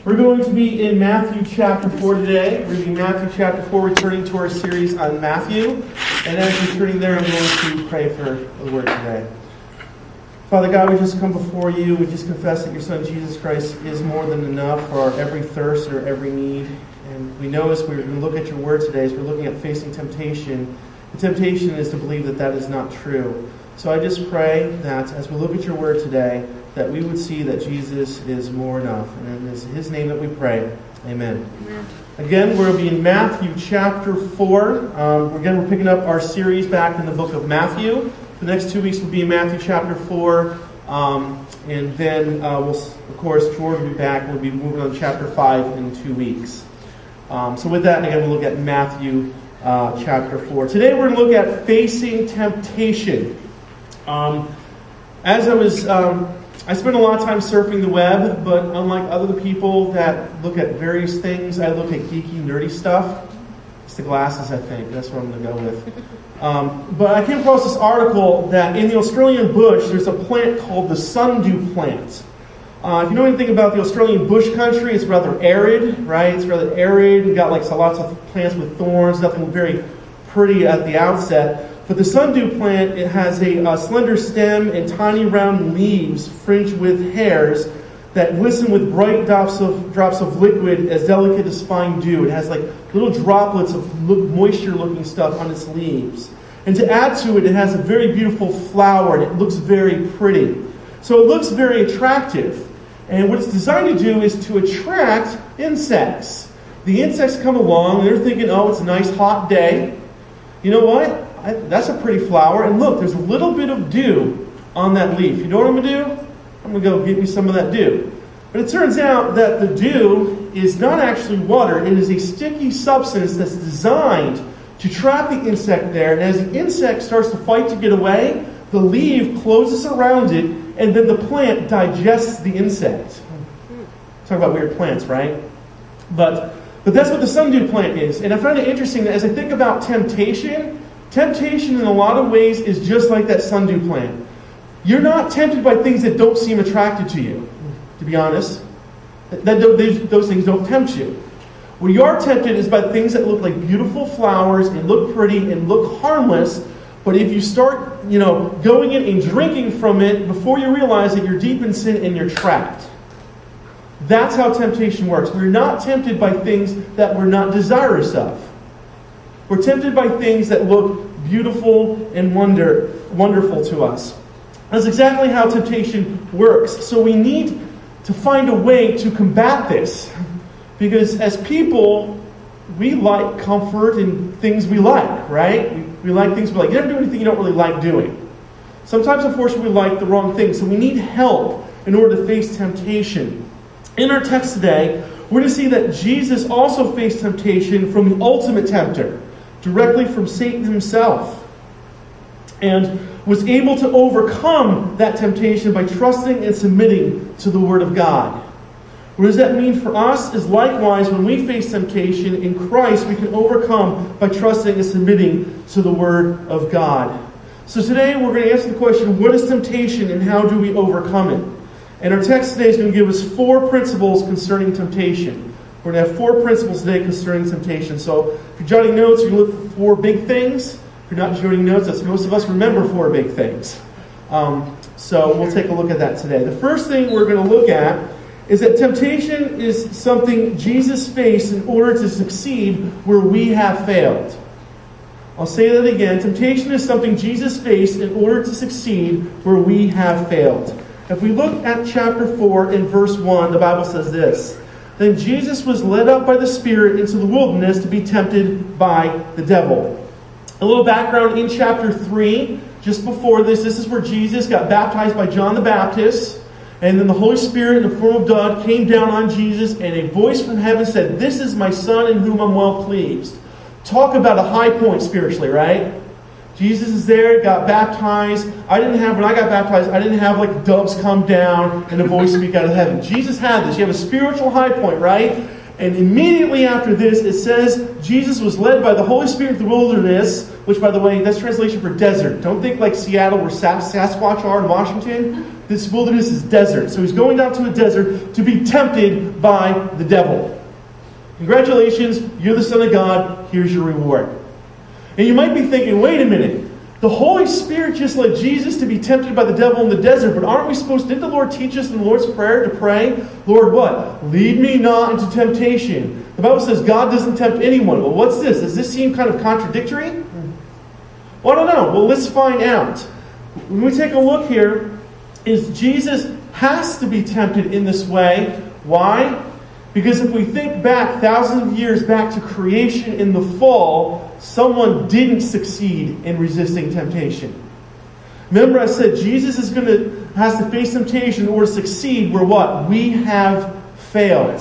We're going to be in Matthew chapter 4 today. We're going to be in Matthew chapter 4, returning to our series on Matthew. And as we're turning there, I'm going to pray for the word today. Father God, we just come before you. We just confess that your Son, Jesus Christ, is more than enough for our every thirst or every need. And we know as we're going to look at your word today, as we're looking at facing temptation, the temptation is to believe that that is not true. So I just pray that as we look at your word today, that we would see that Jesus is more enough. And it is in his name that we pray. Amen. Amen. Again, we'll be in Matthew chapter 4. We're picking up our series back in the book of Matthew. The next 2 weeks will be in Matthew chapter 4. And then, of course, George will be back. We'll be moving on to chapter 5 in 2 weeks. So with that, again, we'll look at Matthew chapter 4. Today we're going to look at facing temptation. I spend a lot of time surfing the web, but unlike other people that look at various things, I look at geeky, nerdy stuff. It's the glasses, I think. That's what I'm going to go with. But I came across this article that in the Australian bush, there's a plant called the sundew plant. If you know anything about the Australian bush country, it's rather arid, right? It's rather arid. We've got lots of plants with thorns, nothing very pretty at the outset. But the sundew plant, it has a slender stem and tiny round leaves fringed with hairs that glisten with bright drops of liquid as delicate as fine dew. It has little droplets of moisture-looking stuff on its leaves. And to add to it, it has a very beautiful flower, and it looks very pretty. So it looks very attractive. And what it's designed to do is to attract insects. The insects come along, and they're thinking, oh, it's a nice hot day. You know what? That's a pretty flower. And look, there's a little bit of dew on that leaf. You know what I'm going to do? I'm going to go get me some of that dew. But it turns out that the dew is not actually water. It is a sticky substance that's designed to trap the insect there. And as the insect starts to fight to get away, the leaf closes around it, and then the plant digests the insect. Talk about weird plants, right? But that's what the sundew plant is. And I find it interesting that as I think about temptation in a lot of ways is just like that sundew plant. You're not tempted by things that don't seem attractive to you, to be honest. Those things don't tempt you. What you are tempted is by things that look like beautiful flowers and look pretty and look harmless. But if you start, going in and drinking from it, before you realize that you're deep in sin and you're trapped. That's how temptation works. We're not tempted by things that we're not desirous of. We're tempted by things that look beautiful and wonderful to us. That's exactly how temptation works. So we need to find a way to combat this. Because as people, we like comfort and things we like, right? We like things we like. You never do anything you don't really like doing. Sometimes, unfortunately, we like the wrong things. So we need help in order to face temptation. In our text today, we're going to see that Jesus also faced temptation from the ultimate tempter, directly from Satan himself, and was able to overcome that temptation by trusting and submitting to the Word of God. What does that mean for us? Is likewise, when we face temptation in Christ, we can overcome by trusting and submitting to the Word of God. So today we're going to answer the question, what is temptation and how do we overcome it? And our text today is going to give us 4 principles concerning temptation. We're going to have 4 principles today concerning temptation. So if you're jotting notes, you're going to look for 4 big things. If you're not jotting notes, that's most of us remember 4 big things. So we'll take a look at that today. The first thing we're going to look at is that temptation is something Jesus faced in order to succeed where we have failed. I'll say that again. Temptation is something Jesus faced in order to succeed where we have failed. If we look at chapter 4 in verse 1, the Bible says this. Then Jesus was led up by the Spirit into the wilderness to be tempted by the devil. A little background in chapter 3, just before this is where Jesus got baptized by John the Baptist. And then the Holy Spirit in the form of dove came down on Jesus, and a voice from heaven said, "This is my Son in whom I'm well pleased." Talk about a high point spiritually, right? Jesus is there, got baptized. When I got baptized, I didn't have doves come down and a voice speak out of heaven. Jesus had this. You have a spiritual high point, right? And immediately after this, it says Jesus was led by the Holy Spirit through the wilderness, which, by the way, that's translation for desert. Don't think like Seattle where Sasquatch are in Washington. This wilderness is desert. So he's going down to a desert to be tempted by the devil. Congratulations, you're the Son of God. Here's your reward. And you might be thinking, wait a minute. The Holy Spirit just led Jesus to be tempted by the devil in the desert, but aren't we supposed, didn't the Lord teach us in the Lord's Prayer to pray, Lord, what? Lead me not into temptation. The Bible says God doesn't tempt anyone. Well, what's this? Does this seem kind of contradictory? Well, I don't know. Well, let's find out. When we take a look here, is Jesus has to be tempted in this way. Why? Because if we think back thousands of years back to creation in the fall, someone didn't succeed in resisting temptation. Remember I said Jesus has to face temptation in order to succeed where what? We have failed.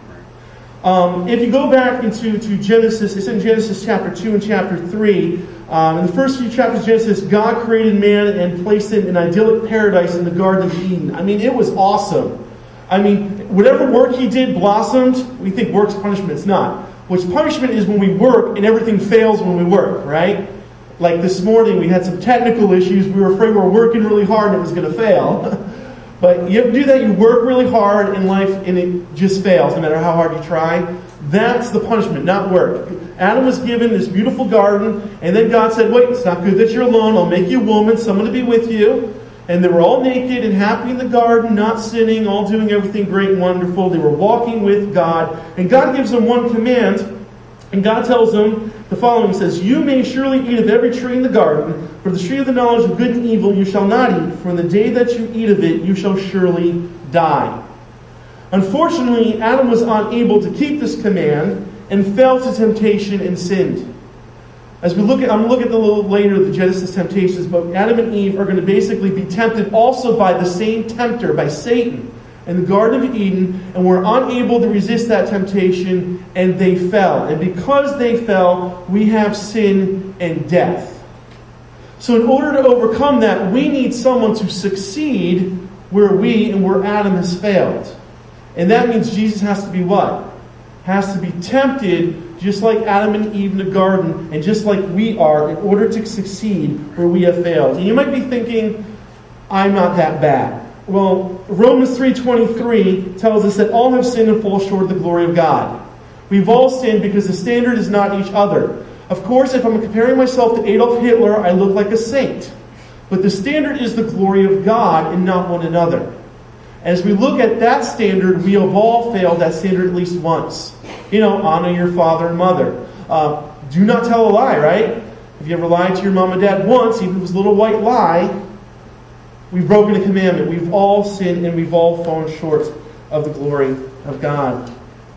If you go back into Genesis, it's in Genesis chapter 2 and chapter 3. In the first few chapters of Genesis, God created man and placed him in an idyllic paradise in the Garden of Eden. I mean, it was awesome. I mean, whatever work he did blossomed. We think work's punishment. It's not. Which punishment is when we work and everything fails when we work, right? Like this morning, we had some technical issues. We were afraid we were working really hard and it was going to fail. But you have to do that. You work really hard in life and it just fails no matter how hard you try. That's the punishment, not work. Adam was given this beautiful garden, and then God said, wait, it's not good that you're alone. I'll make you a woman, someone to be with you. And they were all naked and happy in the garden, not sinning, all doing everything great and wonderful. They were walking with God. And God gives them one command. And God tells them the following. He says, you may surely eat of every tree in the garden, for the tree of the knowledge of good and evil you shall not eat. For in the day that you eat of it, you shall surely die. Unfortunately, Adam was unable to keep this command and fell to temptation and sinned. As I'm going to look at a little later the Genesis temptations, but Adam and Eve are going to basically be tempted also by the same tempter, by Satan, in the Garden of Eden, and were unable to resist that temptation, and they fell. And because they fell, we have sin and death. So in order to overcome that, we need someone to succeed where Adam has failed. And that means Jesus has to be what? Has to be tempted just like Adam and Eve in the garden, and just like we are, in order to succeed where we have failed. And you might be thinking, I'm not that bad. Well, Romans 3:23 tells us that all have sinned and fall short of the glory of God. We've all sinned because the standard is not each other. Of course, if I'm comparing myself to Adolf Hitler, I look like a saint. But the standard is the glory of God and not one another. As we look at that standard, we have all failed that standard at least once. Honor your father and mother. Do not tell a lie, right? If you ever lied to your mom and dad once, even if it was a little white lie, we've broken a commandment. We've all sinned and we've all fallen short of the glory of God.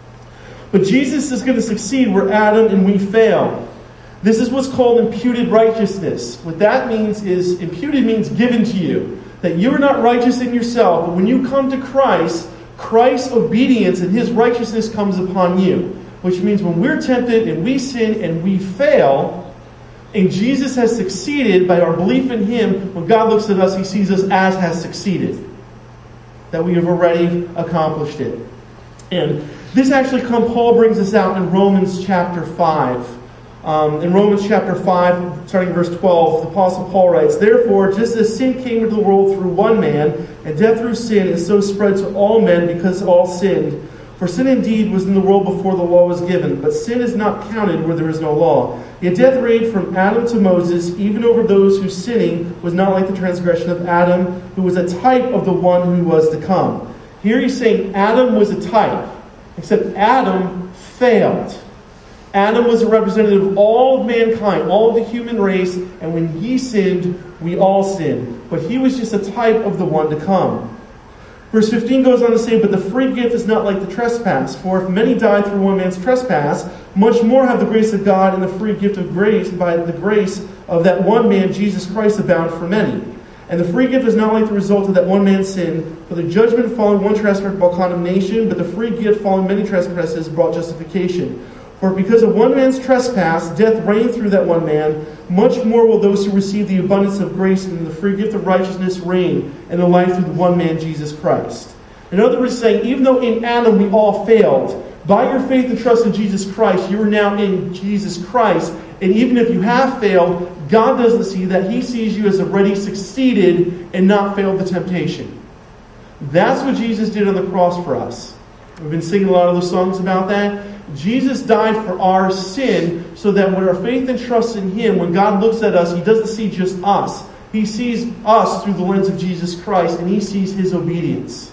But Jesus is going to succeed where Adam and we fail. This is what's called imputed righteousness. What that means is, imputed means given to you. That you are not righteous in yourself, but when you come to Christ, Christ's obedience and His righteousness comes upon you. Which means when we're tempted and we sin and we fail, and Jesus has succeeded by our belief in Him, when God looks at us, He sees us as has succeeded. That we have already accomplished it. And this actually Paul brings us out in Romans chapter 5. In Romans chapter 5, starting in verse 12, the Apostle Paul writes, therefore, just as sin came into the world through one man, and death through sin, and so spread to all men because all sinned. For sin indeed was in the world before the law was given, but sin is not counted where there is no law. Yet death reigned from Adam to Moses, even over those whose sinning was not like the transgression of Adam, who was a type of the one who was to come. Here he's saying Adam was a type, except Adam failed. Adam was a representative of all of mankind, all of the human race, and when he sinned, we all sinned. But he was just a type of the one to come. Verse 15 goes on to say, but the free gift is not like the trespass. For if many died through one man's trespass, much more have the grace of God and the free gift of grace by the grace of that one man, Jesus Christ, abound for many. And the free gift is not like the result of that one man's sin, for the judgment following one trespass brought condemnation, but the free gift following many trespasses brought justification. For because of one man's trespass, death reigned through that one man, much more will those who receive the abundance of grace and the free gift of righteousness reign in the life through the one man, Jesus Christ. In other words, saying, even though in Adam we all failed, by your faith and trust in Jesus Christ, you are now in Jesus Christ, And even if you have failed, God doesn't see that. He sees you as already succeeded and not failed the temptation. That's what Jesus did on the cross for us. We've been singing a lot of those songs about that. Jesus died for our sin so that with our faith and trust in Him, when God looks at us, He doesn't see just us. He sees us through the lens of Jesus Christ, and He sees His obedience.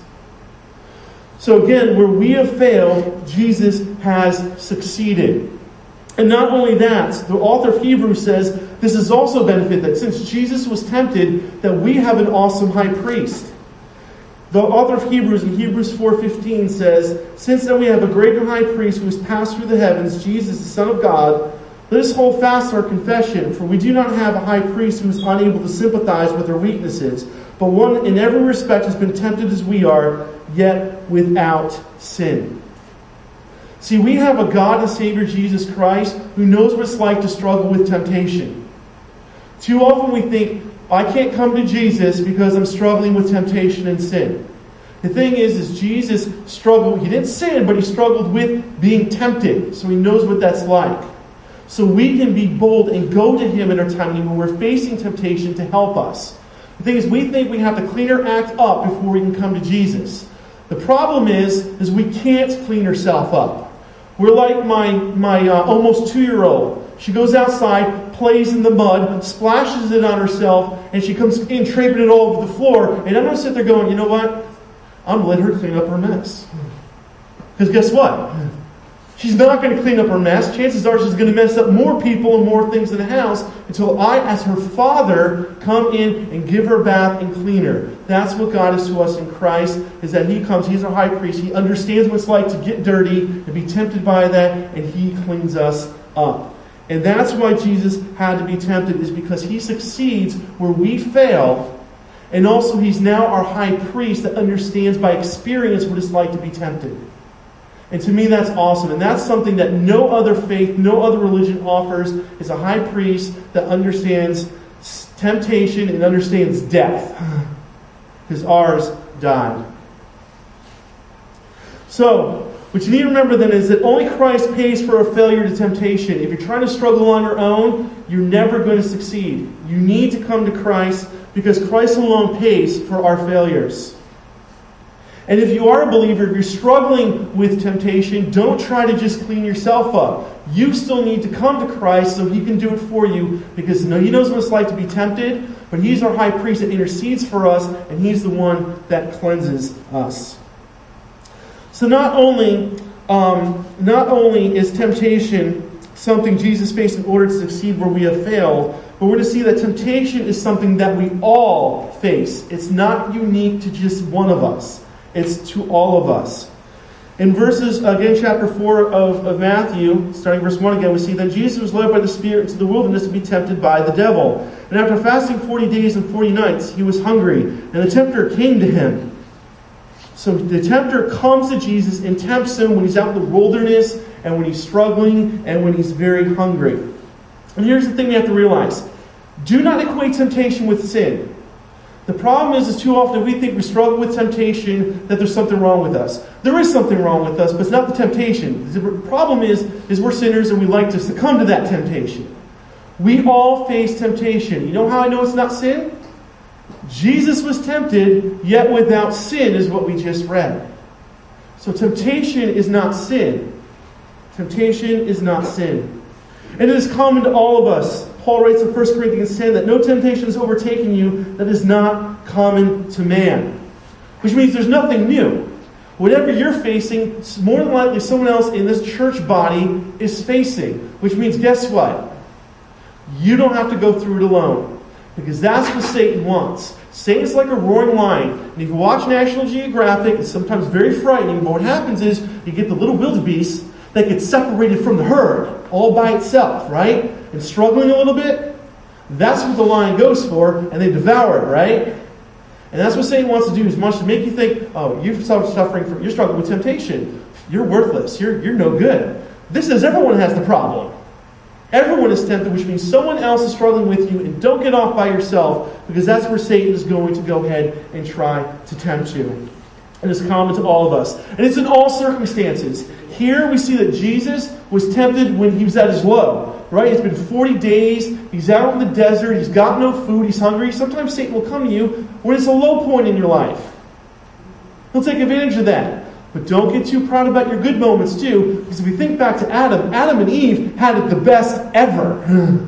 So again, where we have failed, Jesus has succeeded. And not only that, the author of Hebrews says, this is also a benefit that since Jesus was tempted, that we have an awesome high priest. The author of Hebrews in Hebrews 4:15 says, since then we have a greater high priest who has passed through the heavens, Jesus, the Son of God, let us hold fast our confession, for we do not have a high priest who is unable to sympathize with our weaknesses, but one in every respect has been tempted as we are, yet without sin. See, we have a God and Savior, Jesus Christ, who knows what it's like to struggle with temptation. Too often we think, I can't come to Jesus because I'm struggling with temptation and sin. The thing is Jesus struggled. He didn't sin, but He struggled with being tempted. So He knows what that's like. So we can be bold and go to Him in our time when we're facing temptation to help us. The thing is, we think we have to clean our act up before we can come to Jesus. The problem is we can't clean ourselves up. We're like my almost 2-year-old. She goes outside, plays in the mud, splashes it on herself, and she comes in traipsing it all over the floor. And I'm going to sit there going, you know what? I'm going to let her clean up her mess. Because guess what? She's not going to clean up her mess. Chances are she's going to mess up more people and more things in the house until I, as her father, come in and give her a bath and clean her. That's what God is to us in Christ, is that He comes, He's our high priest. He understands what it's like to get dirty and be tempted by that, and He cleans us up. And that's why Jesus had to be tempted, is because He succeeds where we fail. And also He's now our high priest that understands by experience what it's like to be tempted. And to me that's awesome. And that's something that no other faith, no other religion offers, is a high priest that understands temptation and understands death. Because ours died. So, what you need to remember then is that only Christ pays for a failure to temptation. If you're trying to struggle on your own, you're never going to succeed. You need to come to Christ because Christ alone pays for our failures. And if you are a believer, if you're struggling with temptation, don't try to just clean yourself up. You still need to come to Christ so He can do it for you, because He knows what it's like to be tempted, but He's our high priest that intercedes for us, and He's the one that cleanses us. So not only is temptation something Jesus faced in order to succeed where we have failed, but we're going to see that temptation is something that we all face. It's not unique to just one of us. It's to all of us. In chapter 4 of Matthew, starting verse 1 again, we see that Jesus was led by the Spirit into the wilderness to be tempted by the devil. And after fasting 40 days and 40 nights, He was hungry, and the tempter came to Him. So the tempter comes to Jesus and tempts Him when He's out in the wilderness and when He's struggling and when He's very hungry. And here's the thing we have to realize. Do not equate temptation with sin. The problem is too often we think we struggle with temptation, that there's something wrong with us. There is something wrong with us, but it's not the temptation. The problem is we're sinners and we like to succumb to that temptation. We all face temptation. You know how I know it's not sin? Jesus was tempted, yet without sin, is what we just read. So temptation is not sin. Temptation is not sin. And it is common to all of us. Paul writes in 1 Corinthians 10 that no temptation has overtaken you that is not common to man. Which means there's nothing new. Whatever you're facing, more than likely someone else in this church body is facing. Which means, guess what? You don't have to go through it alone. Because that's what Satan wants. Satan's like a roaring lion. And if you watch National Geographic, it's sometimes very frightening. But what happens is you get the little wildebeest that gets separated from the herd all by itself, right? And struggling a little bit. That's what the lion goes for, and they devour it, right? And that's what Satan wants to do, is wants to make you think, oh, you're struggling with temptation. You're worthless. You're no good. This is, everyone has the problem. Everyone is tempted, which means someone else is struggling with you, and don't get off by yourself, because that's where Satan is going to go ahead and try to tempt you. It is common to all of us. And it's in all circumstances. Here we see that Jesus was tempted when he was at his low. Right? It's been 40 days. He's out in the desert. He's got no food. He's hungry. Sometimes Satan will come to you when it's a low point in your life. He'll take advantage of that. But don't get too proud about your good moments too. Because if we think back to Adam and Eve had it the best ever.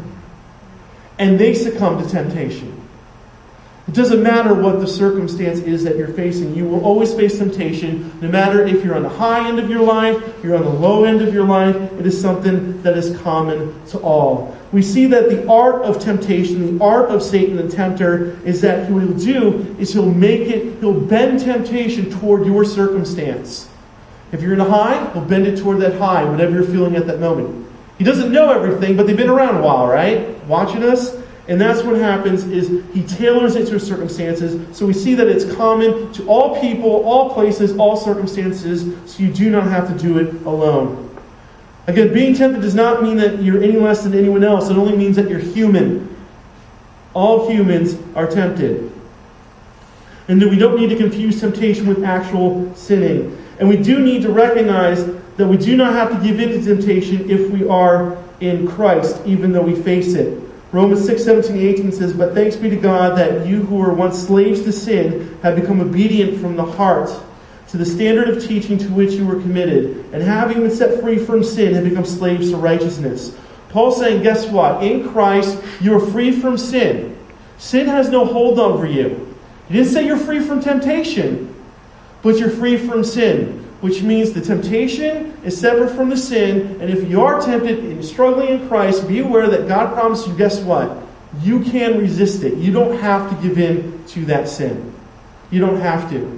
And they succumbed to temptation. It doesn't matter what the circumstance is that you're facing. You will always face temptation, no matter if you're on the high end of your life, you're on the low end of your life. It is something that is common to all. We see that the art of temptation, the art of Satan the tempter, is that what he'll do is he'll bend temptation toward your circumstance. If you're in a high, he'll bend it toward that high, whatever you're feeling at that moment. He doesn't know everything, but they've been around a while, right? Watching us. And that's what happens is he tailors it to his circumstances. So we see that it's common to all people, all places, all circumstances. So you do not have to do it alone. Again, being tempted does not mean that you're any less than anyone else. It only means that you're human. All humans are tempted. And that we don't need to confuse temptation with actual sinning. And we do need to recognize that we do not have to give in to temptation if we are in Christ, even though we face it. Romans 6:17-18 says, "But thanks be to God that you who were once slaves to sin have become obedient from the heart to the standard of teaching to which you were committed, and having been set free from sin have become slaves to righteousness." Paul's saying, guess what? In Christ, you're free from sin. Sin has no hold over you. He didn't say you're free from temptation, but you're free from sin. Which means the temptation is separate from the sin. And if you are tempted and struggling in Christ, be aware that God promised you, guess what? You can resist it. You don't have to give in to that sin. You don't have to.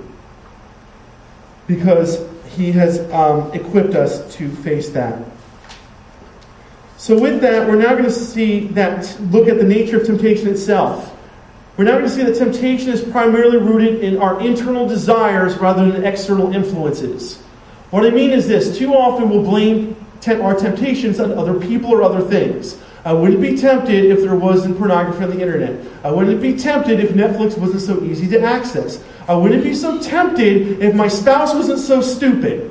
Because He has equipped us to face that. So with that, we're now going to look at the nature of temptation itself. We're now going to see that temptation is primarily rooted in our internal desires rather than external influences. What I mean is this. Too often we'll blame our temptations on other people or other things. I wouldn't be tempted if there wasn't pornography on the internet. I wouldn't be tempted if Netflix wasn't so easy to access. I wouldn't be so tempted if my spouse wasn't so stupid.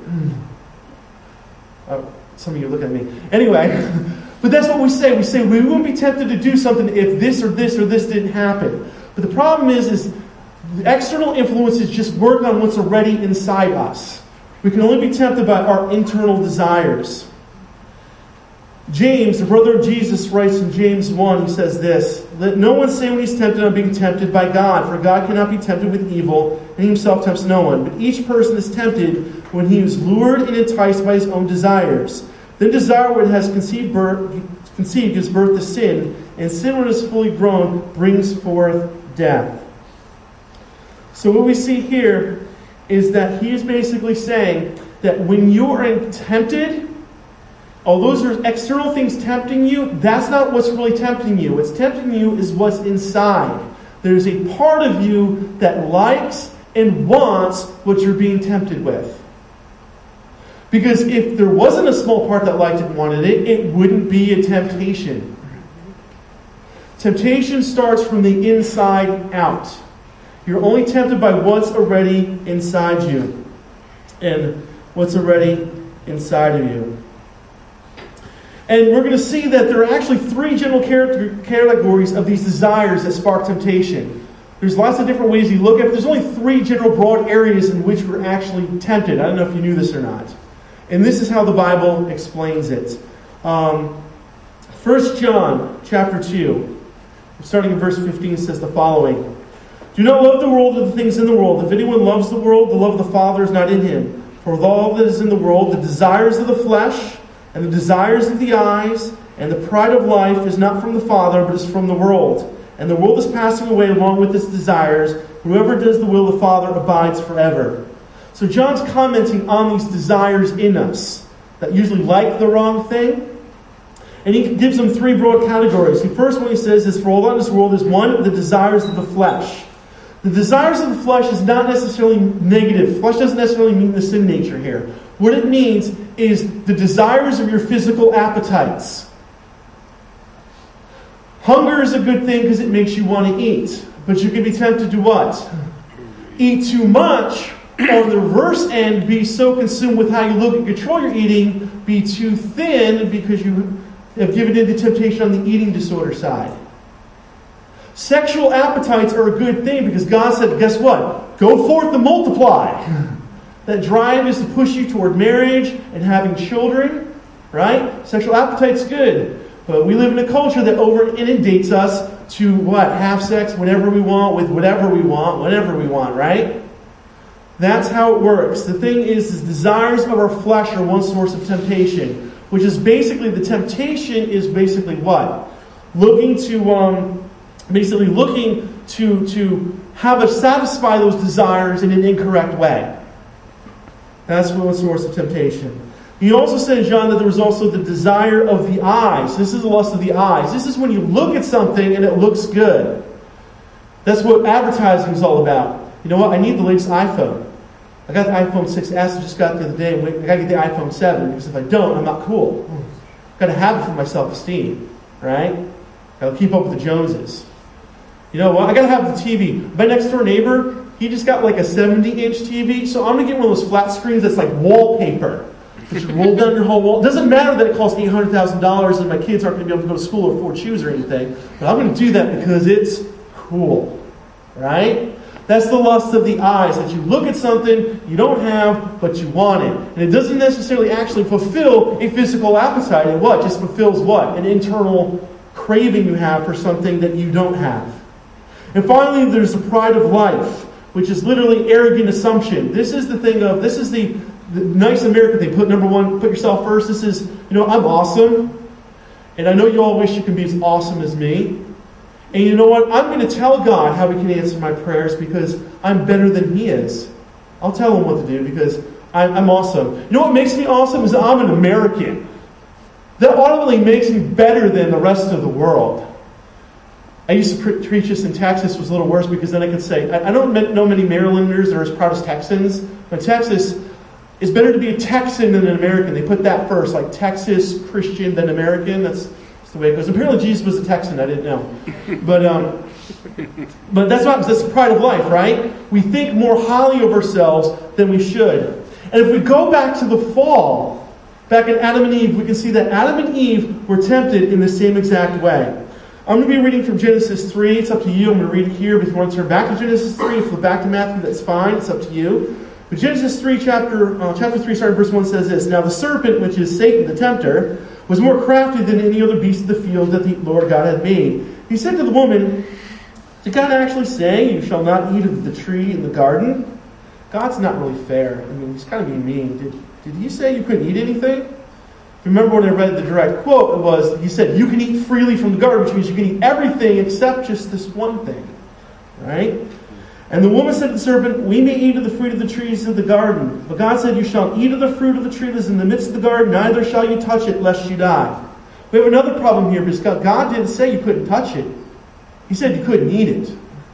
Some of you look at me. Anyway, but that's what we say. We say we wouldn't be tempted to do something if this or this or this didn't happen. But the problem is the external influences just work on what's already inside us. We can only be tempted by our internal desires. James, the brother of Jesus, writes in James 1, he says this, "Let no one say when he's tempted, I'm being tempted by God, for God cannot be tempted with evil, and He Himself tempts no one. But each person is tempted when he is lured and enticed by his own desires. Then desire, when it has conceived gives birth to sin, and sin, when it is fully grown, brings forth death." So what we see here is that he is basically saying that when you are tempted, although those are external things tempting you, that's not what's really tempting you. What's tempting you is what's inside. There's a part of you that likes and wants what you're being tempted with. Because if there wasn't a small part that liked it and wanted it, it wouldn't be a temptation. Temptation starts from the inside out. You're only tempted by what's already inside you. And what's already inside of you. And we're going to see that there are actually three general categories of these desires that spark temptation. There's lots of different ways you look at it. There's only three general broad areas in which we're actually tempted. I don't know if you knew this or not. And this is how the Bible explains it. 1 John chapter 2, starting in verse 15, says the following. "Do not love the world or the things in the world. If anyone loves the world, the love of the Father is not in him. For with all that is in the world, the desires of the flesh, and the desires of the eyes, and the pride of life is not from the Father, but is from the world. And the world is passing away along with its desires. Whoever does the will of the Father abides forever." So John's commenting on these desires in us that usually like the wrong thing. And he gives them three broad categories. The first one he says is, for all that in this world is one, the desires of the flesh. The desires of the flesh is not necessarily negative. Flesh doesn't necessarily mean the sin nature here. What it means is the desires of your physical appetites. Hunger is a good thing because it makes you want to eat. But you can be tempted to what? Eat too much Or on the reverse end, be so consumed with how you look and control your eating, be too thin because you have given in to temptation on the eating disorder side. Sexual appetites are a good thing because God said, guess what? Go forth and multiply. That drive is to push you toward marriage and having children, right? Sexual appetite's good. But we live in a culture that over inundates us to what? Have sex whenever we want, with whatever we want, whenever we want, right? That's how it works. The thing is desires of our flesh are one source of temptation, which is basically, the temptation is basically what? Looking to have us satisfy those desires in an incorrect way. That's one source of temptation. He also said in John that there was also the desire of the eyes. This is the lust of the eyes. This is when you look at something and it looks good. That's what advertising is all about. You know what? I need the latest iPhone. I got the iPhone 6S I just got the other day. I got to get the iPhone 7 because if I don't, I'm not cool. I've got to have it for my self-esteem, right? Got to keep up with the Joneses. You know what? I got to have the TV. My next door neighbor, he just got like a 70-inch TV, so I'm going to get one of those flat screens that's like wallpaper. Which roll down your whole wall. It doesn't matter that it costs $800,000 and my kids aren't going to be able to go to school or afford shoes or anything. But I'm going to do that because it's cool. Right? That's the lust of the eyes. That you look at something you don't have, but you want it. And it doesn't necessarily actually fulfill a physical appetite. It what? Just fulfills what? An internal craving you have for something that you don't have. And finally, there's the pride of life, which is literally arrogant assumption. This is the nice American thing. Put number one, put yourself first. This is, I'm awesome. And I know you all wish you could be as awesome as me. And you know what? I'm going to tell God how He can answer my prayers because I'm better than He is. I'll tell Him what to do because I'm awesome. You know what makes me awesome is I'm an American. That ultimately makes me better than the rest of the world. I used to preach this in Texas. It was a little worse because then I could say, I don't know many Marylanders that are as proud as Texans. But Texas, it's better to be a Texan than an American. They put that first, like Texas, Christian, then American. That's the way it goes. Apparently Jesus was a Texan. I didn't know. But that's what happens. That's the pride of life, right? We think more highly of ourselves than we should. And if we go back to the fall, back in Adam and Eve, we can see that Adam and Eve were tempted in the same exact way. I'm going to be reading from Genesis 3. It's up to you. I'm going to read it here. But if you want to turn back to Genesis 3 and flip back to Matthew, that's fine. It's up to you. But Genesis 3, chapter 3, starting verse 1 says this. Now the serpent, which is Satan, the tempter, was more crafty than any other beast of the field that the Lord God had made. He said to the woman, did God actually say, you shall not eat of the tree in the garden? God's not really fair. I mean, he's kind of being mean. Did he say you couldn't eat anything? If you remember when I read the direct quote, it was, he said, you can eat freely from the garden, which means you can eat everything except just this one thing. Right? And the woman said to the serpent, we may eat of the fruit of the trees of the garden. But God said, you shall eat of the fruit of the tree that is in the midst of the garden, neither shall you touch it, lest you die. We have another problem here, because God didn't say you couldn't touch it. He said you couldn't eat it.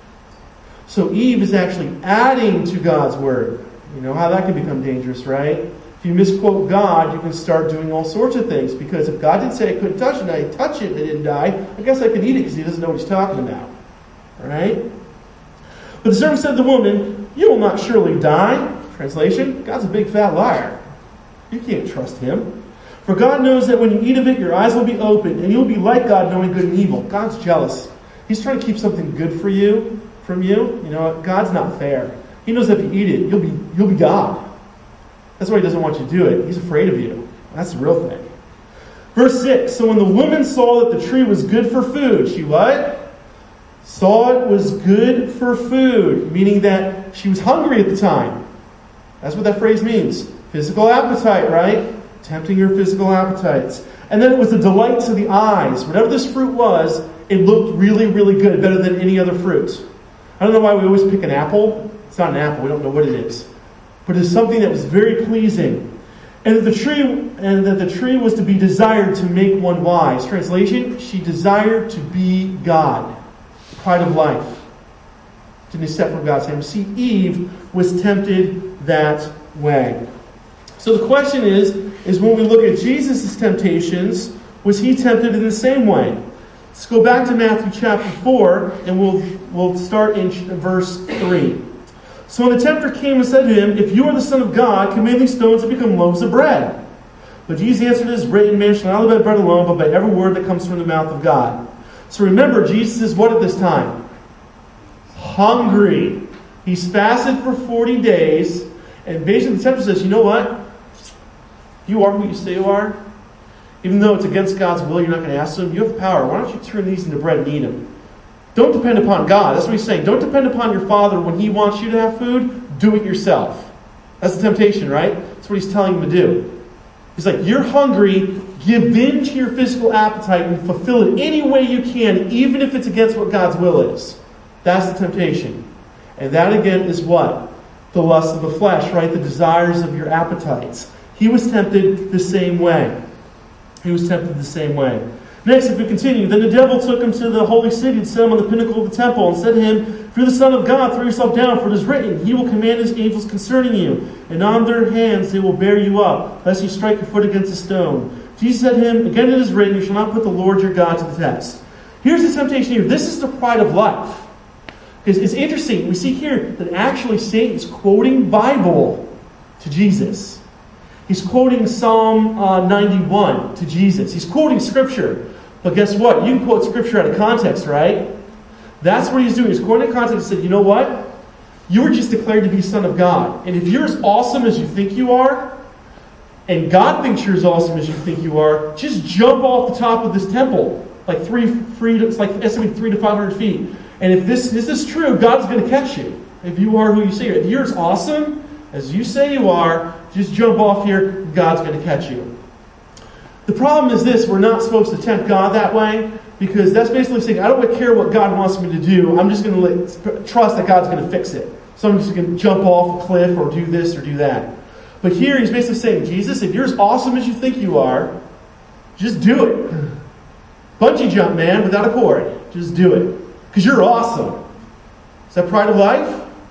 So Eve is actually adding to God's word. You know how that can become dangerous, right? If you misquote God, you can start doing all sorts of things. Because if God didn't say I couldn't touch it, and I touch it and it didn't die, I guess I could eat it because He doesn't know what He's talking about. Right? But the serpent said to the woman, you will not surely die. Translation, God's a big fat liar. You can't trust Him. For God knows that when you eat of it, your eyes will be opened, and you'll be like God, knowing good and evil. God's jealous. He's trying to keep something good from you. You know, God's not fair. He knows that if you eat it, you'll be God. That's why He doesn't want you to do it. He's afraid of you. That's the real thing. Verse 6, so when the woman saw that the tree was good for food, she what? Saw it was good for food, meaning that she was hungry at the time. That's what that phrase means. Physical appetite, right? Tempting your physical appetites. And then it was a delight to the eyes. Whatever this fruit was, it looked really, really good, better than any other fruit. I don't know why we always pick an apple. It's not an apple. We don't know what it is. But it's something that was very pleasing. And that the tree was to be desired to make one wise. Translation, she desired to be God. Pride of life. Didn't accept from God's hand. See, Eve was tempted that way. So the question is when we look at Jesus' temptations, was He tempted in the same way? Let's go back to Matthew chapter 4, and we'll start in verse 3. So when the tempter came and said to him, "If you are the Son of God, command these stones to become loaves of bread." But Jesus answered, "It is written, man shall not live by bread alone, but by every word that comes from the mouth of God." So remember, Jesus is what at this time? Hungry. He's fasted for 40 days, and basically the tempter says, "You know what? You are who you say you are. Even though it's against God's will, you're not going to ask Him. You have the power. Why don't you turn these into bread and eat them?" Don't depend upon God. That's what he's saying. Don't depend upon your Father when He wants you to have food. Do it yourself. That's the temptation, right? That's what He's telling him to do. He's like, you're hungry. Give in to your physical appetite and fulfill it any way you can, even if it's against what God's will is. That's the temptation. And that again is what? The lust of the flesh, right? The desires of your appetites. He was tempted the same way. He was tempted the same way. Next, if we continue, then the devil took him to the holy city and set him on the pinnacle of the temple and said to him, "If you're the Son of God, throw yourself down, for it is written, He will command His angels concerning you, and on their hands they will bear you up, lest you strike your foot against a stone." Jesus said to him, "Again it is written, you shall not put the Lord your God to the test." Here's the temptation here. This is the pride of life. Because it's interesting. We see here that actually Satan is quoting Bible to Jesus. He's quoting Psalm 91 to Jesus. He's quoting Scripture. But guess what? You can quote Scripture out of context, right? That's what he's doing. He's quoting context and said, "You know what? You were just declared to be Son of God. And if you're as awesome as you think you are, and God thinks you're as awesome as you think you are, just jump off the top of this temple. Like it's like estimated 300 to 500 feet. And if this is true, God's going to catch you. If you are who you say you are. If you're as awesome as you say you are, just jump off here, God's going to catch you." The problem is this: we're not supposed to tempt God that way, because that's basically saying, I don't care what God wants me to do. I'm just going to trust that God's going to fix it. So I'm just going to jump off a cliff or do this or do that. But here he's basically saying, Jesus, if you're as awesome as you think you are, just do it. Bungee jump, man, without a cord. Just do it. Because you're awesome. Is that pride of life?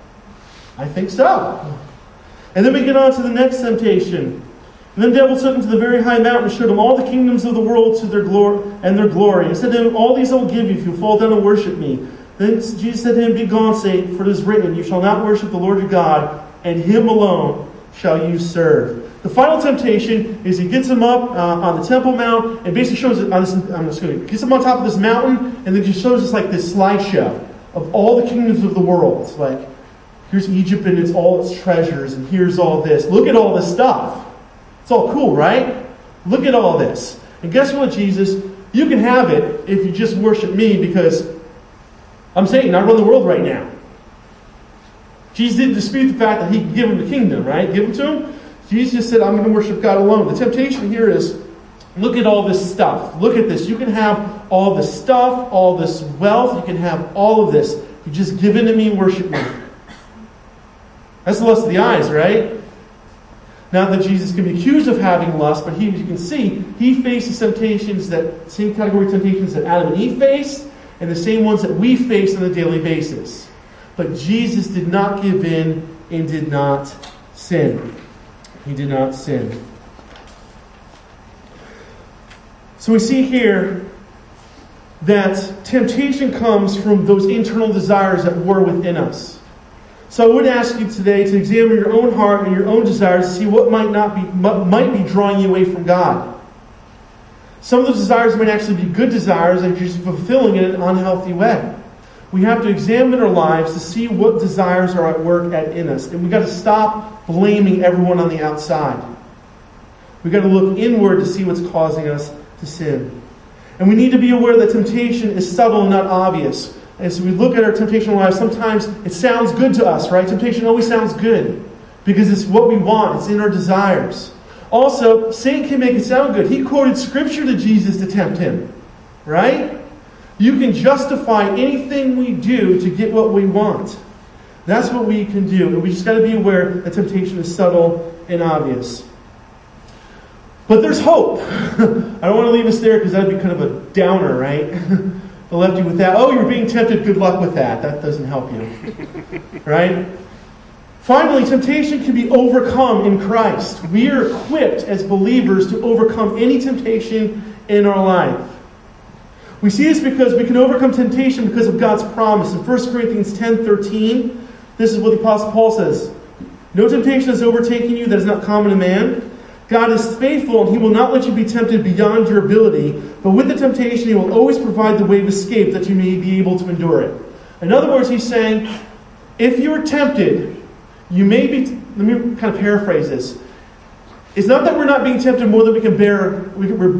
I think so. And then we get on to the next temptation. And then the devil took him to the very high mountain and showed him all the kingdoms of the world to their glory and said to him, "All these I will give you if you fall down and worship me." Then Jesus said to him, "Be gone, Satan, for it is written, you shall not worship the Lord your God, and Him alone shall you serve." The final temptation is he gets him up on the Temple Mount and basically shows it gets him on top of this mountain and then just shows us like this slideshow of all the kingdoms of the world. It's like, here's Egypt and all its treasures, and here's all this. Look at all this stuff. It's all cool, right? Look at all this. And guess what, Jesus? You can have it if you just worship me, because I'm Satan. I run the world right now. Jesus didn't dispute the fact that He could give him the kingdom, right? Give him to him. Jesus just said, I'm going to worship God alone. The temptation here is, look at all this stuff. Look at this. You can have all this stuff, all this wealth. You can have all of this. You just give in to me and worship me. That's the lust of the eyes, right? Not that Jesus can be accused of having lust, but you can see, He faces temptations, that same category of temptations that Adam and Eve faced, and the same ones that we face on a daily basis. But Jesus did not give in and did not sin. He did not sin. So we see here that temptation comes from those internal desires that war within us. So I would ask you today to examine your own heart and your own desires to see what might be drawing you away from God. Some of those desires might actually be good desires and you're just fulfilling it in an unhealthy way. We have to examine our lives to see what desires are at work in us. And we've got to stop blaming everyone on the outside. We've got to look inward to see what's causing us to sin. And we need to be aware that temptation is subtle and not obvious. As we look at our temptation lives, sometimes it sounds good to us, right? Temptation always sounds good because it's what we want. It's in our desires. Also, Satan can make it sound good. He quoted Scripture to Jesus to tempt him, right? You can justify anything we do to get what we want. That's what we can do. And we just got to be aware that temptation is subtle and obvious. But there's hope. I don't want to leave us there because that would be kind of a downer, right? I left you with that. Oh, you're being tempted. Good luck with that. That doesn't help you. Right? Finally, temptation can be overcome in Christ. We are equipped as believers to overcome any temptation in our life. We see this because we can overcome temptation because of God's promise. In 1 Corinthians 10:13, This is what the Apostle Paul says. No temptation has overtaken you that is not common to man. God is faithful, and He will not let you be tempted beyond your ability. But with the temptation, He will always provide the way of escape that you may be able to endure it. In other words, he's saying, if you're tempted, you may be... Let me kind of paraphrase this. It's not that we're not being tempted more than we can bear. We cannot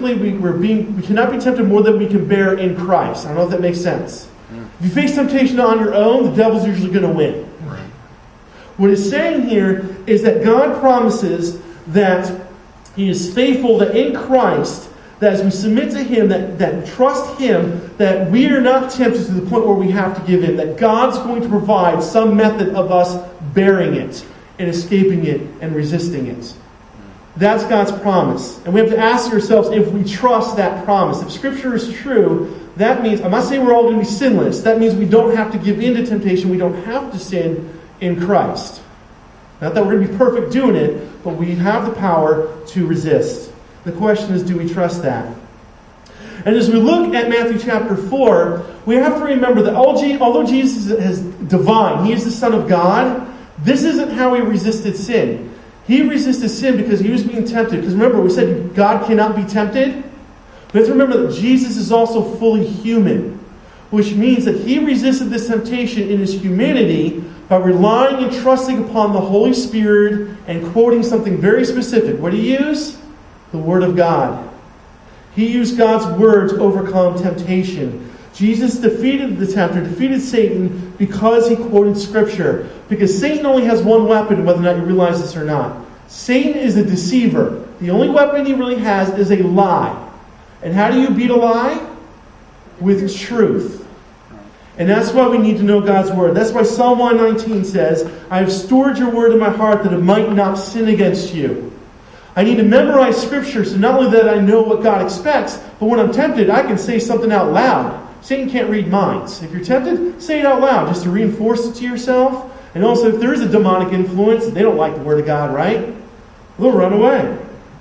be tempted more than we can bear in Christ. I don't know if that makes sense. If you face temptation on your own, the devil's usually going to win. What it's saying here is that God promises that He is faithful, that in Christ, that as we submit to Him, that trust Him, that we are not tempted to the point where we have to give in, that God's going to provide some method of us bearing it and escaping it and resisting it. That's God's promise. And we have to ask ourselves if we trust that promise. If Scripture is true, that means, I'm not saying we're all going to be sinless. That means we don't have to give in to temptation. We don't have to sin in Christ. Not that we're going to be perfect doing it, but we have the power to resist. The question is, do we trust that? And as we look at Matthew chapter 4, we have to remember that although Jesus is divine, He is the Son of God, this isn't how He resisted sin. He resisted sin because He was being tempted. Because remember, we said God cannot be tempted. We have to remember that Jesus is also fully human, which means that He resisted this temptation in His humanity by relying and trusting upon the Holy Spirit and quoting something very specific. What did He use? The Word of God. He used God's Word to overcome temptation. Jesus defeated the tempter, defeated Satan, because He quoted Scripture. Because Satan only has one weapon, whether or not you realize this or not. Satan is a deceiver. The only weapon he really has is a lie. And how do you beat a lie? With truth. And that's why we need to know God's Word. That's why Psalm 119 says, I have stored your Word in my heart that it might not sin against you. I need to memorize Scripture so not only that I know what God expects, but when I'm tempted, I can say something out loud. Satan can't read minds. If you're tempted, say it out loud just to reinforce it to yourself. And also, if there is a demonic influence, they don't like the Word of God, right? They'll run away.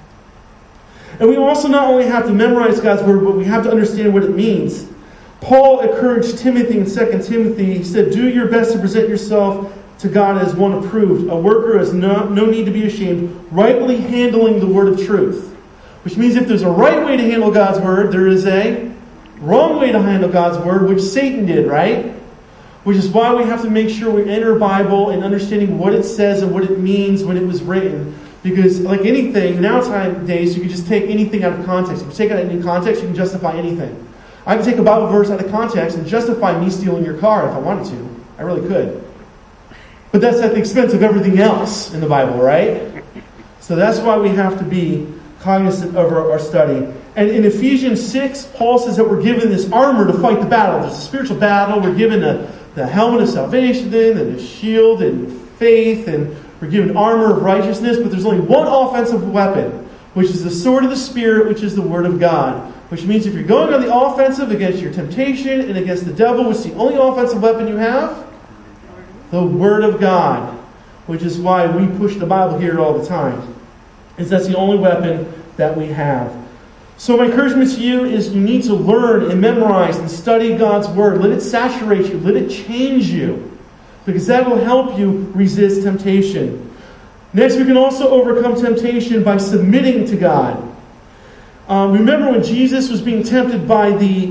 And we also not only have to memorize God's Word, but we have to understand what it means. Paul encouraged Timothy in 2 Timothy. He said, do your best to present yourself to God as one approved, a worker who has no need to be ashamed, rightly handling the word of truth. Which means if there's a right way to handle God's Word, there is a wrong way to handle God's Word, which Satan did, right? Which is why we have to make sure we enter Bible and understanding what it says and what it means when it was written. Because like anything, nowadays you can just take anything out of context. If you take it out of any context, you can justify anything. I can take a Bible verse out of context and justify me stealing your car if I wanted to. I really could. But that's at the expense of everything else in the Bible, right? So that's why we have to be cognizant of our study. And in Ephesians 6, Paul says that we're given this armor to fight the battle. There's a spiritual battle. We're given the helmet of salvation and the shield and faith, and we're given armor of righteousness. But there's only one offensive weapon, which is the sword of the Spirit, which is the Word of God. Which means if you're going on the offensive against your temptation and against the devil, what's the only offensive weapon you have? The Word of God. Which is why we push the Bible here all the time. That's the only weapon that we have. So my encouragement to you is you need to learn and memorize and study God's Word. Let it saturate you. Let it change you. Because that will help you resist temptation. Next, we can also overcome temptation by submitting to God. Remember when Jesus was being tempted by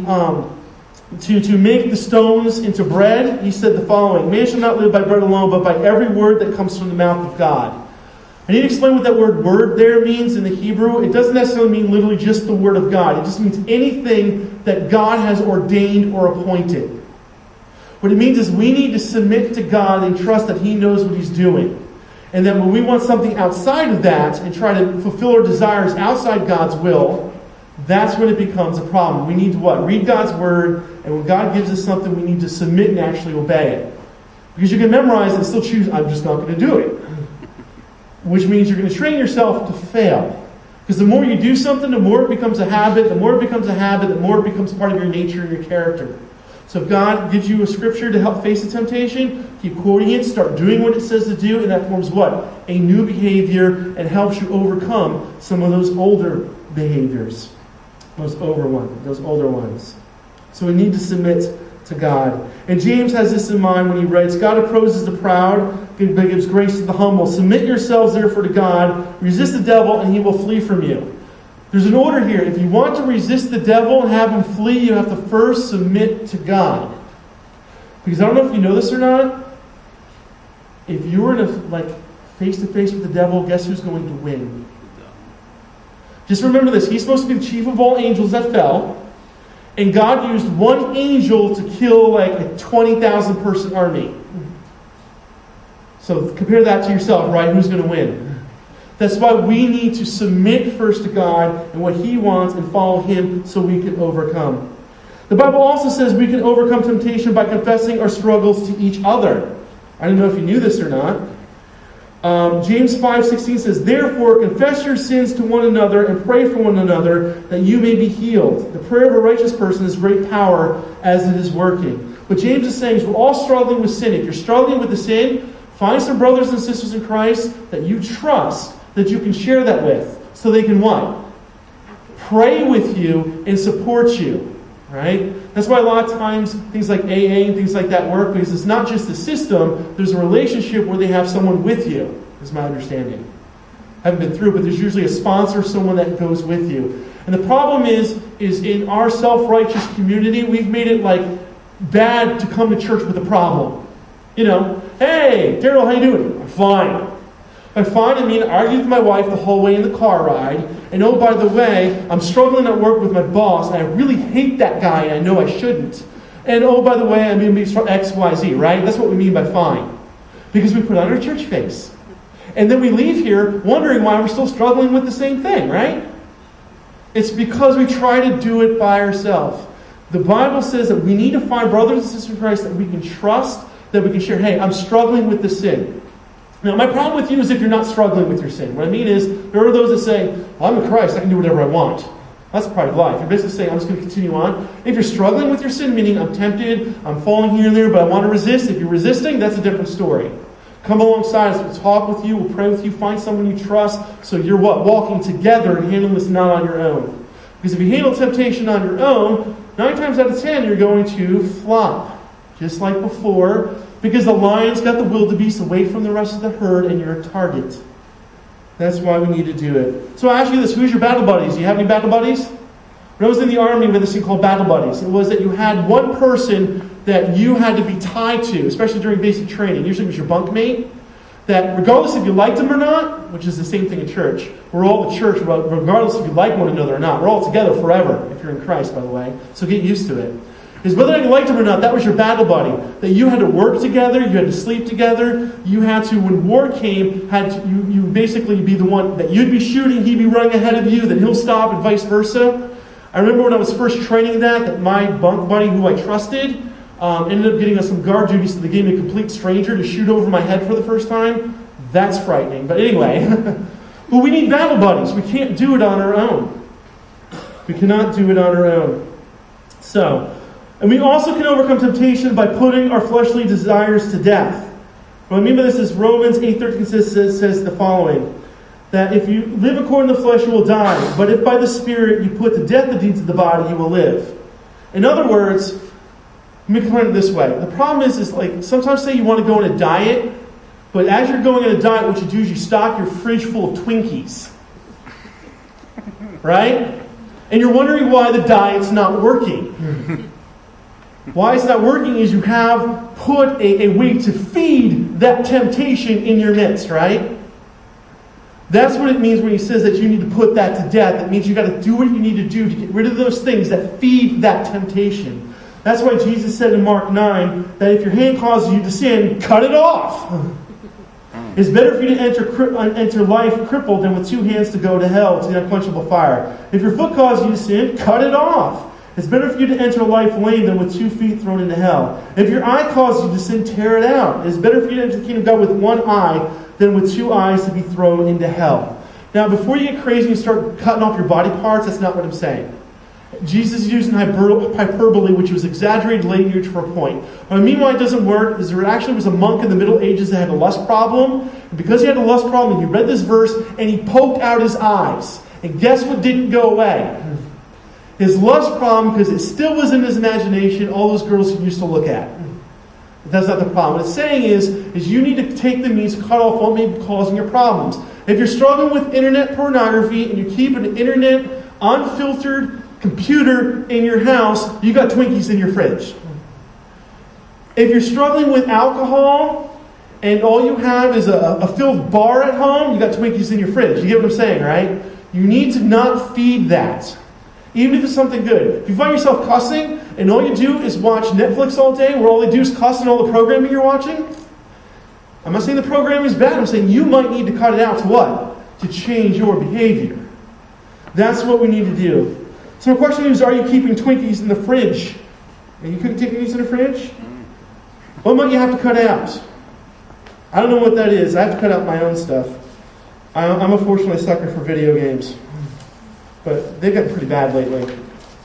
to make the stones into bread? He said the following, man shall not live by bread alone, but by every word that comes from the mouth of God. I need to explain what that word there means in the Hebrew. It doesn't necessarily mean literally just the Word of God. It just means anything that God has ordained or appointed. What it means is we need to submit to God and trust that He knows what He's doing. And that when we want something outside of that and try to fulfill our desires outside God's will, that's when it becomes a problem. We need to what? Read God's Word, and when God gives us something, we need to submit and actually obey it. Because you can memorize it and still choose, I'm just not going to do it. Which means you're going to train yourself to fail. Because the more you do something, the more it becomes a habit. The more it becomes a habit, the more it becomes part of your nature and your character. So if God gives you a scripture to help face the temptation, keep quoting it, start doing what it says to do, and that forms what? A new behavior, and helps you overcome some of those older behaviors. Those older ones. So we need to submit to God. And James has this in mind when he writes, God opposes the proud, but gives grace to the humble. Submit yourselves therefore to God. Resist the devil, and he will flee from you. There's an order here. If you want to resist the devil and have him flee, you have to first submit to God. Because I don't know if you know this or not. If you were face to face with the devil, guess who's going to win? Just remember this. He's supposed to be the chief of all angels that fell. And God used one angel to kill a 20,000 person army. So compare that to yourself, right? Who's going to win? That's why we need to submit first to God and what He wants and follow Him so we can overcome. The Bible also says we can overcome temptation by confessing our struggles to each other. I don't know if you knew this or not. James 5:16 says, therefore, confess your sins to one another and pray for one another that you may be healed. The prayer of a righteous person has great power as it is working. What James is saying is we're all struggling with sin. If you're struggling with the sin, find some brothers and sisters in Christ that you trust, that you can share that with, so they can what? Pray with you and support you. Right? That's why a lot of times things like AA and things like that work, because it's not just the system, there's a relationship where they have someone with you, is my understanding. I haven't been through, but there's usually a sponsor, someone that goes with you. And the problem is in our self-righteous community, we've made it bad to come to church with a problem. Hey, Daryl, how you doing? I'm fine. By fine, I mean I argued with my wife the whole way in the car ride. And oh, by the way, I'm struggling at work with my boss, and I really hate that guy, and I know I shouldn't. And oh, by the way, I'm being X, Y, Z, right? That's what we mean by fine. Because we put on our church face. And then we leave here wondering why we're still struggling with the same thing, right? It's because we try to do it by ourselves. The Bible says that we need to find brothers and sisters in Christ that we can trust, that we can share, hey, I'm struggling with the sin. Now, my problem with you is if you're not struggling with your sin. What I mean is, there are those that say, well, I'm in Christ, I can do whatever I want. That's pride of life. You're basically saying, I'm just going to continue on. If you're struggling with your sin, meaning I'm tempted, I'm falling here and there, but I want to resist. If you're resisting, that's a different story. Come alongside us. We'll talk with you. We'll pray with you. Find someone you trust. So you're what? Walking together and handling this not on your own. Because if you handle temptation on your own, 9 times out of 10, you're going to flop. Just like before. Because the lion's got the wildebeest away from the rest of the herd and you're a target. That's why we need to do it. So I ask you this, who's your battle buddies? Do you have any battle buddies? When I was in the Army, we had this thing called battle buddies. It was that you had one person that you had to be tied to, especially during basic training. Usually it was your bunkmate. That regardless if you liked them or not, which is the same thing in church. We're all the church, regardless if you like one another or not. We're all together forever, if you're in Christ, by the way. So get used to it. Because whether you liked him or not, that was your battle buddy. That you had to work together, you had to sleep together, you had to, when war came, you basically be the one that you'd be shooting, he'd be running ahead of you, then he'll stop, and vice versa. I remember when I was first training that my bunk buddy who I trusted ended up getting us some guard duty, so they gave me a complete stranger to shoot over my head for the first time. That's frightening. But anyway, but we need battle buddies. We can't do it on our own. We cannot do it on our own. And we also can overcome temptation by putting our fleshly desires to death. What I mean by this is Romans 8:13 says the following. That if you live according to the flesh, you will die. But if by the Spirit you put to death the deeds of the body, you will live. In other words, let me explain it this way. The problem is sometimes say you want to go on a diet, but as you're going on a diet, what you do is you stock your fridge full of Twinkies. Right? And you're wondering why the diet's not working. Why it's not working is you have put a way to feed that temptation in your midst, right? That's what it means when he says that you need to put that to death. It means you got to do what you need to do to get rid of those things that feed that temptation. That's why Jesus said in Mark 9 that if your hand causes you to sin, cut it off. It's better for you to enter life crippled than with 2 hands to go to hell, to the unquenchable fire. If your foot causes you to sin, cut it off. It's better for you to enter life lame than with 2 feet thrown into hell. If your eye causes you to sin, tear it out. It's better for you to enter the kingdom of God with 1 eye than with 2 eyes to be thrown into hell. Now, before you get crazy and start cutting off your body parts, that's not what I'm saying. Jesus is using hyperbole, which was exaggerated language for a point. What I mean why it doesn't work is there actually was a monk in the Middle Ages that had a lust problem. And because he had a lust problem, he read this verse and he poked out his eyes. And guess what didn't go away? His lust problem, because it still was in his imagination, all those girls he used to look at. But that's not the problem. What it's saying is you need to take the means to cut off what may be causing your problems. If you're struggling with internet pornography and you keep an internet unfiltered computer in your house, you got Twinkies in your fridge. If you're struggling with alcohol and all you have is a filled bar at home, you got Twinkies in your fridge. You get what I'm saying, right? You need to not feed that. Even if it's something good. If you find yourself cussing and all you do is watch Netflix all day where all they do is cuss and all the programming you're watching, I'm not saying the programming is bad. I'm saying you might need to cut it out to what? To change your behavior. That's what we need to do. So my question is, are you keeping Twinkies in the fridge? Are you keeping Twinkies in the fridge? What might you have to cut out? I don't know what that is. I have to cut out my own stuff. I'm unfortunately a sucker for video games. But they've gotten pretty bad lately.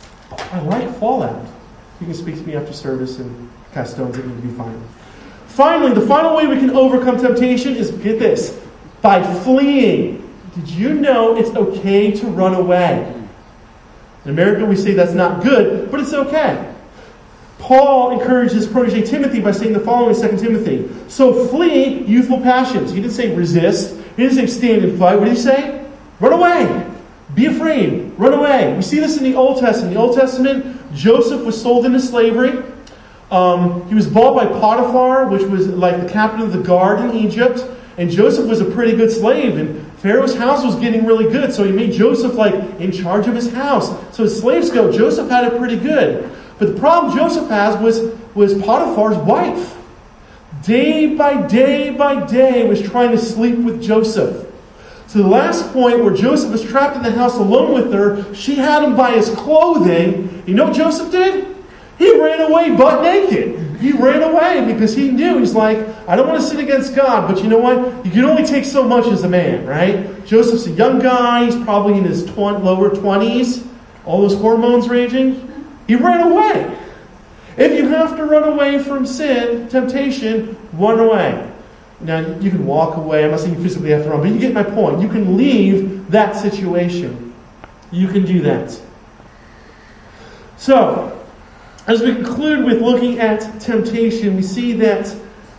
I like Fallout. You can speak to me after service and cast stones at me to be fine. Finally, the final way we can overcome temptation is, get this, by fleeing. Did you know it's okay to run away? In America, we say that's not good, but it's okay. Paul encouraged his protege Timothy by saying the following in 2 Timothy. So flee youthful passions. He didn't say resist. He didn't say stand and fight. What did he say? Run away. Be afraid. Run away. We see this in the Old Testament. In the Old Testament, Joseph was sold into slavery. He was bought by Potiphar, which was like the captain of the guard in Egypt. And Joseph was a pretty good slave. And Pharaoh's house was getting really good. So he made Joseph like in charge of his house. So as slaves go, Joseph had it pretty good. But the problem Joseph has was Potiphar's wife. Day by day by day was trying to sleep with Joseph. To the last point where Joseph was trapped in the house alone with her, she had him by his clothing. You know what Joseph did? He ran away butt naked. He ran away because he knew. He's like, I don't want to sin against God, but you know what? You can only take so much as a man, right? Joseph's a young guy. He's probably in his lower 20s. All those hormones raging. He ran away. If you have to run away from sin, temptation, run away. Now, you can walk away. I'm not saying you physically have to run, but you get my point. You can leave that situation. You can do that. So, as we conclude with looking at temptation, we see that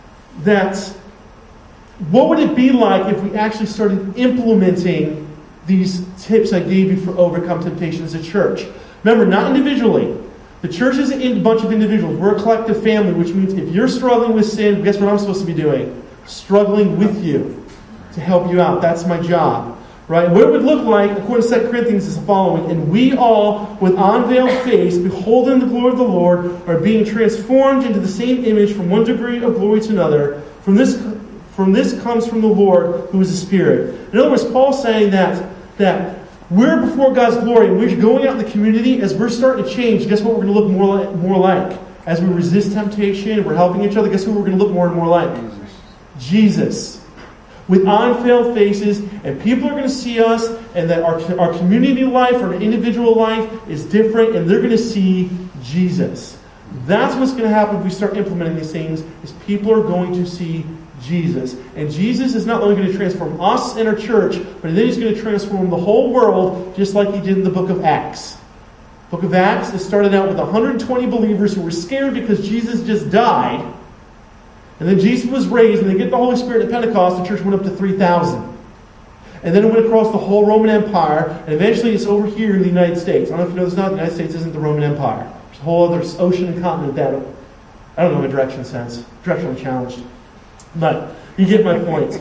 what would it be like if we actually started implementing these tips I gave you for overcome temptation as a church? Remember, not individually. The church is a bunch of individuals. We're a collective family, which means if you're struggling with sin, guess what I'm supposed to be doing? Struggling with you to help you out. That's my job. Right? What it would look like, according to 2 Corinthians, is the following. And we all, with unveiled face, beholding the glory of the Lord, are being transformed into the same image from one degree of glory to another. From this comes from the Lord, who is the Spirit. In other words, Paul's saying that we're before God's glory, and we're going out in the community. As we're starting to change, guess what we're going to look more like? As we resist temptation, we're helping each other, guess who we're going to look more and more like? Jesus. With unveiled faces, and people are going to see us, and that our community life, our individual life is different, and they're going to see Jesus. That's what's going to happen if we start implementing these things, is people are going to see Jesus. And Jesus is not only going to transform us and our church, but then He's going to transform the whole world, just like He did in the book of Acts. The book of Acts, it started out with 120 believers who were scared because Jesus just died. And then Jesus was raised, and they get the Holy Spirit at Pentecost, the church went up to 3,000. And then it went across the whole Roman Empire, and eventually it's over here in the United States. I don't know if you know this or not, the United States isn't the Roman Empire. There's a whole other ocean and continent that, I don't know in a direction sense, directionally challenged. But you get my point.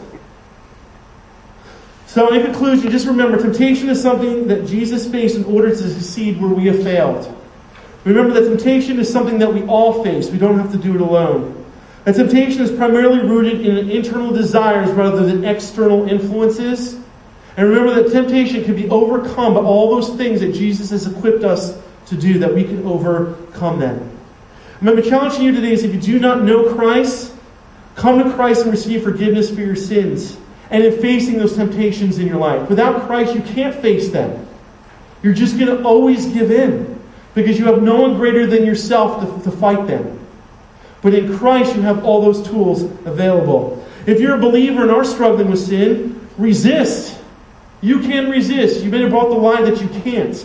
So in conclusion, just remember, temptation is something that Jesus faced in order to succeed where we have failed. Remember that temptation is something that we all face. We don't have to do it alone. And temptation is primarily rooted in internal desires rather than external influences. And remember that temptation can be overcome by all those things that Jesus has equipped us to do, that we can overcome them. Remember, challenging you today is, if you do not know Christ, come to Christ and receive forgiveness for your sins. And in facing those temptations in your life. Without Christ, you can't face them. You're just going to always give in, because you have no one greater than yourself to fight them. But in Christ, you have all those tools available. If you're a believer and are struggling with sin, resist. You can resist. You may have brought the lie that you can't.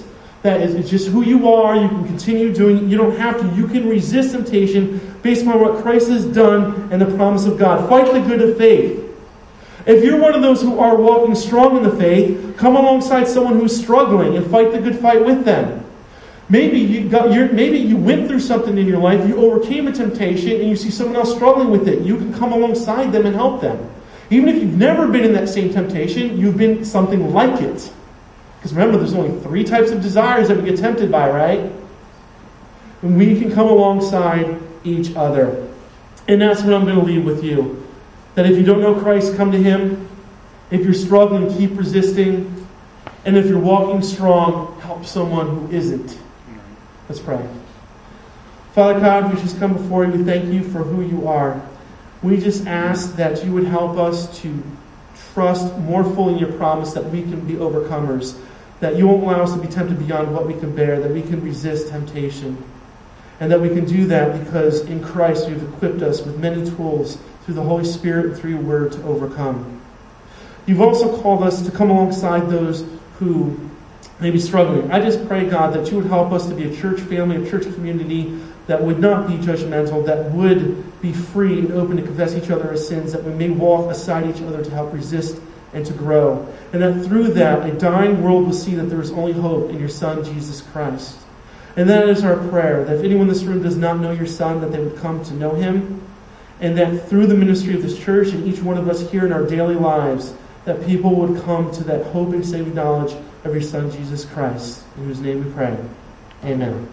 that is it's just who you are. You can continue doing it. You don't have to. You can resist temptation based on what Christ has done and the promise of God. Fight the good of faith. If you're one of those who are walking strong in the faith, come alongside someone who's struggling and fight the good fight with them. Maybe you went through something in your life, you overcame a temptation, and you see someone else struggling with it. You can come alongside them and help them. Even if you've never been in that same temptation, you've been something like it. Because remember, there's only 3 types of desires that we get tempted by, right? And we can come alongside each other. And that's what I'm going to leave with you. That if you don't know Christ, come to Him. If you're struggling, keep resisting. And if you're walking strong, help someone who isn't. Let's pray. Father God, we just come before you. We thank you for who you are. We just ask that you would help us to trust more fully in your promise that we can be overcomers. That you won't allow us to be tempted beyond what we can bear. That we can resist temptation. And that we can do that because in Christ you've equipped us with many tools through the Holy Spirit and through your word to overcome. You've also called us to come alongside those who may be struggling. I just pray, God, that you would help us to be a church family, a church community that would not be judgmental, that would be free and open to confess each other as sins, that we may walk aside each other to help resist and to grow. And that through that, a dying world will see that there is only hope in your Son, Jesus Christ. And that is our prayer, that if anyone in this room does not know your Son, that they would come to know Him. And that through the ministry of this church and each one of us here in our daily lives, that people would come to that hope and saving knowledge of your Son, Jesus Christ, in whose name we pray. Amen.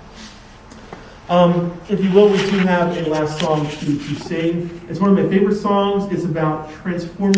If you will, we do have a last song to sing. It's one of my favorite songs. It's about transforming